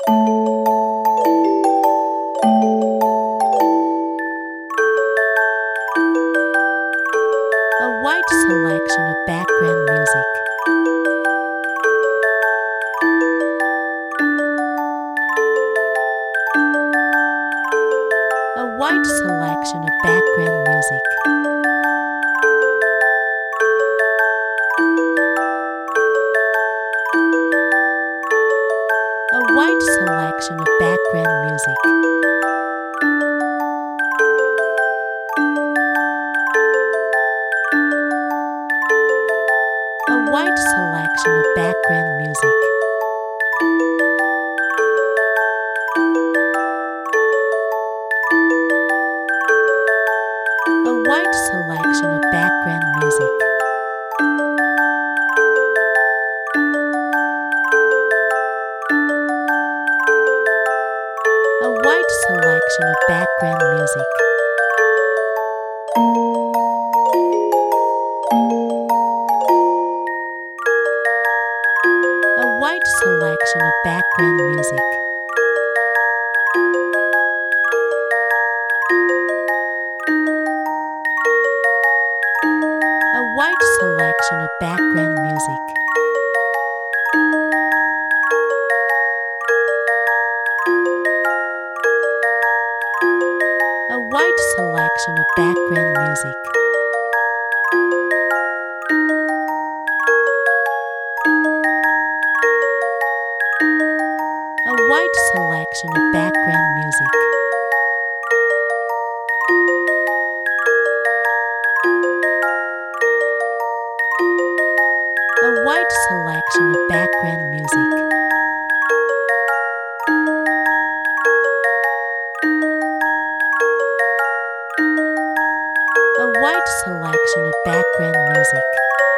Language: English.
A wide selection of background music. A wide selection of background music. A wide selection of background music. A wide selection of background music. A wide selection of background music. A wide selection of background music. A wide selection of background music. A wide selection of background music. A wide selection of background music. A wide selection of background music. A wide selection of background music. A wide selection of background music.